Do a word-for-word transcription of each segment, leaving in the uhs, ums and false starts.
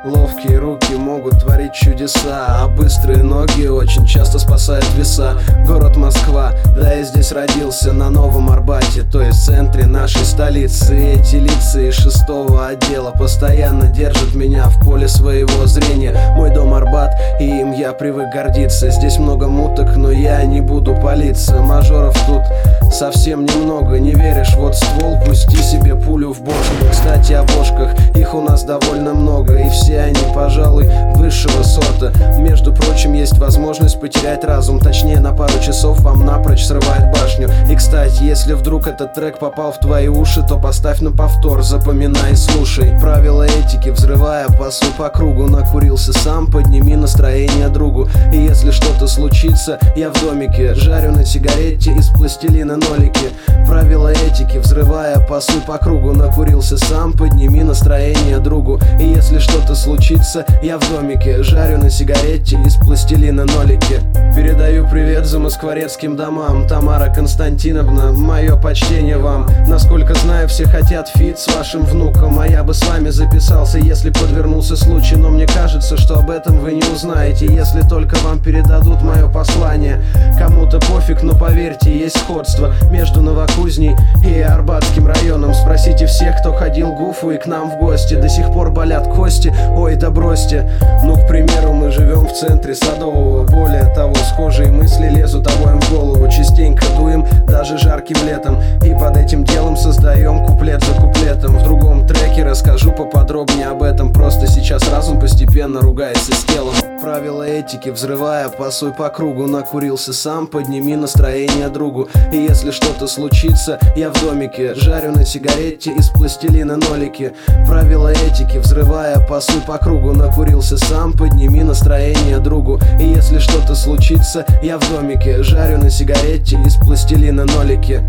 Ловкие руки могут творить чудеса, а быстрые ноги очень часто спасают веса. Город Москва, да я здесь родился, на Новом Арбате, то есть в центре нашей столицы. И эти лица из шестого отдела постоянно держат меня в поле своего зрения. Мой дом Арбат, и им я привык гордиться. Здесь много муток, но я не буду палиться. Мажоров тут совсем немного, не веришь, вот ствол, пусти себе пулю в бошку. Кстати, о бошках, их у нас довольно много, и все они, пожалуй, высшего сорта. Между прочим, есть возможность потерять разум, точнее, на пару часов вам напрочь срывает башню. И, кстати, если вдруг этот трек попал в твои уши, то поставь на повтор, запоминай и слушай. Правила этики, взрывая пасу по кругу, накурился сам, подними настроение другу. И если что-то случится, я в домике, жарю на сигарете из пластилина нолики. Правила этики, взрывая пасу по кругу, накурился сам, подними настроение другу. И если что-то случится, я в домике, жарю на сигарете из пластилина нолики. Передаю привет замоскворецким домам, Тамара Константиновна, мое почтение вам. Насколько знаю, все хотят фит с вашим внуком, а я бы с вами записался, если подвернулся случай. Но мне кажется, что об этом вы не узнаете, если только вам передадут мое послание. Кому-то пофиг, но поверьте, есть сходство между Новокузней и Арбатским районом. Спросите всех, кто ходил в Уфу и к нам в гости. До сих пор болят кости, ой, да бросьте. Ну, к примеру, мы живем в центре Садового. Более того, схожие мысли лезут обоим в голову. Частенько дуем, даже жарким летом, и под этим делом создаем куплет за куплетом. В другом треке расскажу поподробнее об этом, просто сейчас разум постепенно ругается с телом. Правила этики, взрывая пасуй по кругу, накурился сам, подними настроение другу. И если что-то случится, я в домике, жарю на сигарете из пластилина нолики. Правила этики, взрывая пасуй по кругу, накурился сам, подними настроение другу. И если что-то случится, я в домике, жарю на сигарете из пластилина нолики.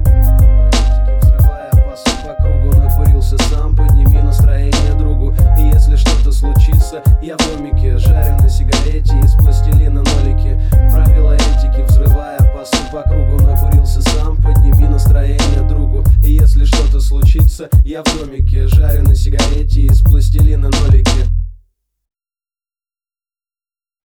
Взрывая пасуй по кругу, накурился сам, подними настроение другу. И если что-то случится, я в домике, жарю на сигарете из пластилина нолики.